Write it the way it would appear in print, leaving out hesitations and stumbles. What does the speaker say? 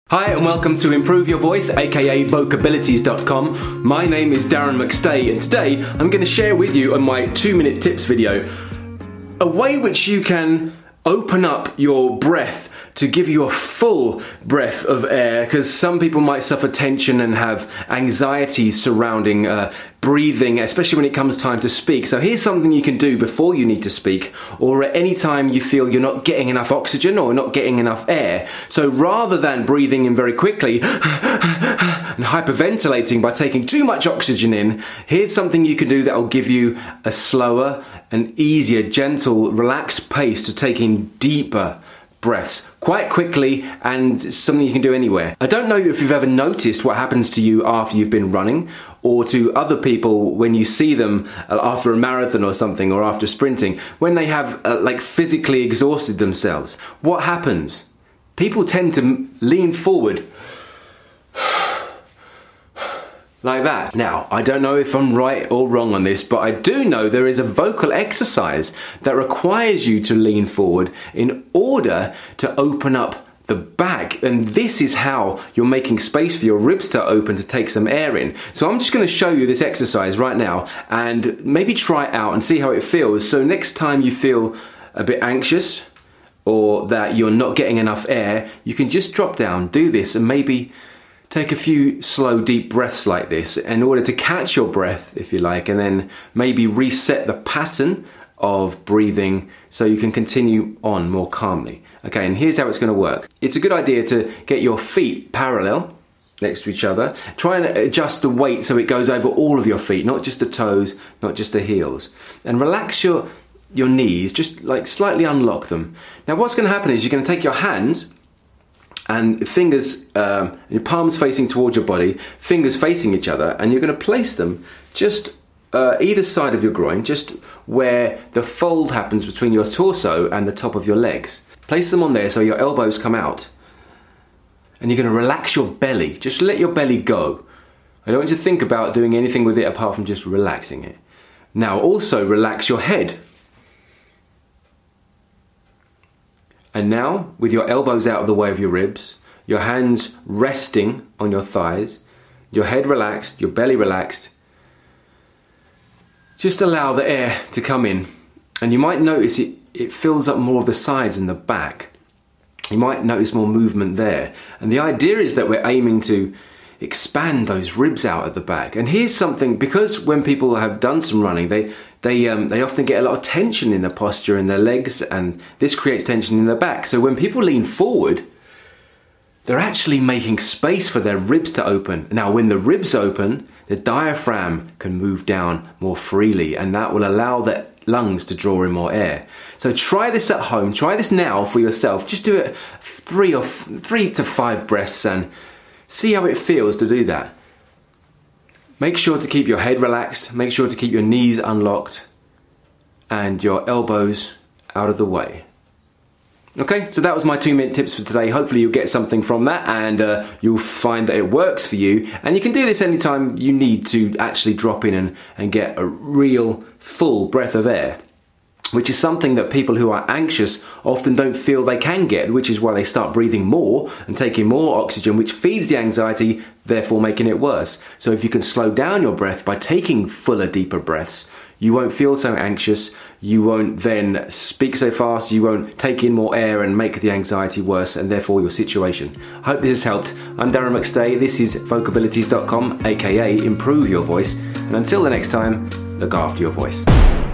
Hi and welcome to Improve Your Voice, aka Vocabilities.com. My name is Darren McStay and today I'm going to share with you on my 2-minute tips video a way which you can open up your breath to give you a full breath of air, because some people might suffer tension and have anxiety surrounding breathing, especially when it comes time to speak. So here's something you can do before you need to speak, or at any time you feel you're not getting enough oxygen or not getting enough air. So rather than breathing in very quickly and hyperventilating by taking too much oxygen in, here's something you can do that will give you a slower and easier, gentle, relaxed pace to take in deeper breaths quite quickly, and something you can do anywhere. I don't know if you've ever noticed what happens to you after you've been running, or to other people when you see them after a marathon or something, or after sprinting, when they have physically exhausted themselves. What happens? People tend to lean forward like that. Now, I don't know if I'm right or wrong on this, but I do know there is a vocal exercise that requires you to lean forward in order to open up the back, and this is how you're making space for your ribs to open to take some air in. So I'm just going to show you this exercise right now and maybe try it out and see how it feels. So next time you feel a bit anxious or that you're not getting enough air, you can just drop down, do this, and maybe take a few slow, deep breaths like this in order to catch your breath, if you like, and then maybe reset the pattern of breathing so you can continue on more calmly. Okay, and here's how it's going to work. It's a good idea to get your feet parallel next to each other. Try and adjust the weight so it goes over all of your feet, not just the toes, not just the heels. And relax your knees, just like slightly unlock them. Now what's going to happen is you're going to take your hands and fingers, your palms facing towards your body, fingers facing each other, and you're going to place them just either side of your groin, just where the fold happens between your torso and the top of your legs. Place them on there so your elbows come out. And you're going to relax your belly. Just let your belly go. I don't want you to think about doing anything with it apart from just relaxing it. Now also relax your head. And now, with your elbows out of the way of your ribs, your hands resting on your thighs, your head relaxed, your belly relaxed, just allow the air to come in. And you might notice it fills up more of the sides and the back. You might notice more movement there. And the idea is that we're aiming to expand those ribs out at the back. And here's something, because when people have done some running, they often get a lot of tension in the posture in their legs, and this creates tension in their back. So when people lean forward, they're actually making space for their ribs to open. Now when the ribs open, the diaphragm can move down more freely, and that will allow the lungs to draw in more air. So try this at home, try this now for yourself. Just do it 3 to 5 breaths and see how it feels to do that. Make sure to keep your head relaxed, make sure to keep your knees unlocked and your elbows out of the way. Okay, so that was my 2-minute tips for today. Hopefully you'll get something from that, and you'll find that it works for you. And you can do this anytime you need to actually drop in and get a real full breath of air, which is something that people who are anxious often don't feel they can get, which is why they start breathing more and taking more oxygen, which feeds the anxiety, therefore making it worse. So if you can slow down your breath by taking fuller, deeper breaths, you won't feel so anxious, you won't then speak so fast, you won't take in more air and make the anxiety worse, and therefore your situation. I hope this has helped. I'm Darren McStay, this is Vocabilities.com, aka Improve Your Voice, and until the next time, look after your voice.